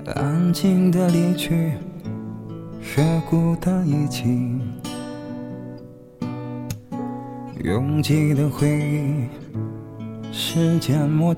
安静的离去，却孤单一起。拥挤的回忆，时间抹